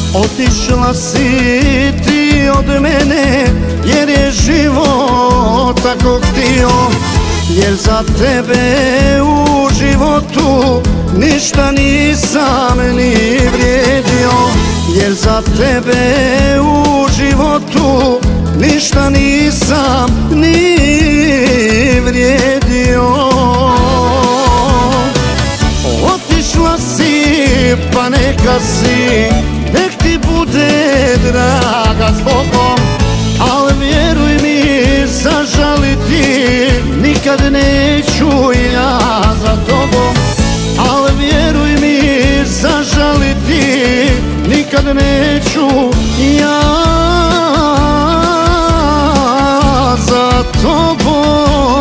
Otišla si ti od mene, jer je život tako htio. Jer za tebe u životu ništa nisam ni vrijedio. Jer za tebe u životu ništa nisam ni vrijedio. Otišla si, pa neka si, nek ti bude draga s Bogom. Al vjeruj mi, zažaliti nikad neću ja za tobom. Al vjeruj mi, zažaliti nikad neću ja za tobom.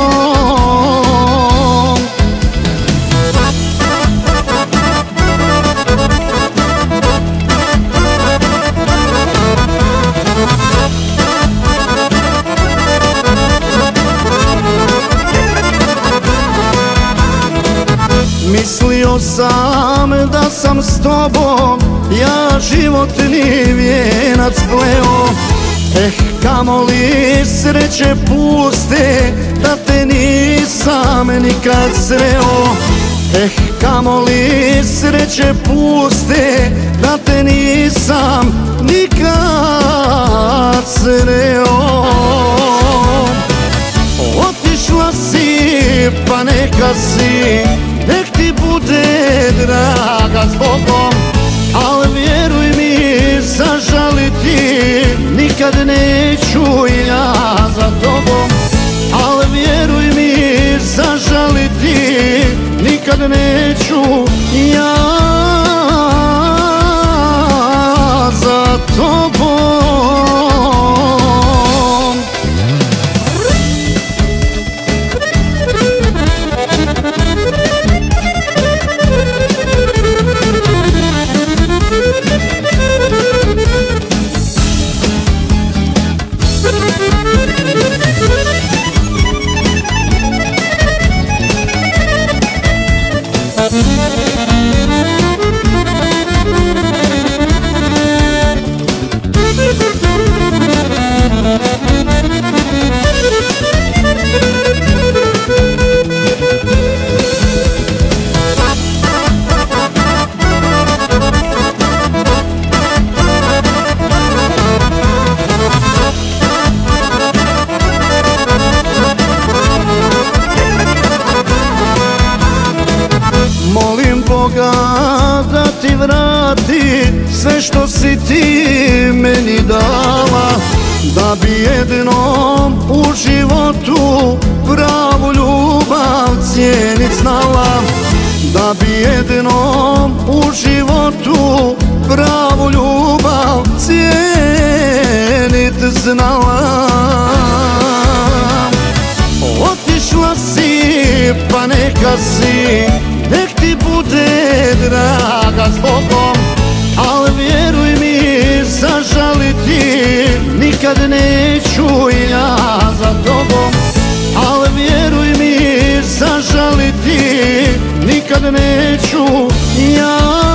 Mislio sam da sam s tobom ja životni vijenac pleo. Kamoli sreće puste da te nisam nikad sreo. Kamoli sreće puste da te nisam nikad sreo. Otišla si, pa neka si, nek ti bude draga s Bogom. Al vjeruj mi, zažaliti nikad neću ja za tobom. Al vjeruj mi, zažaliti nikad neću ja za tobom. Molim Boga da ti vrati sve što si ti meni dala, da bi jednom u životu pravu ljubav cijenit znala. Da bi jednom u životu pravu ljubav cijenit znala. Otišla si, pa neka si, nek ti bude draga s Bogom. Al vjeruj mi, zažaliti nikad neću ja za tobom. Al vjeruj mi, zažaliti nikad neću ja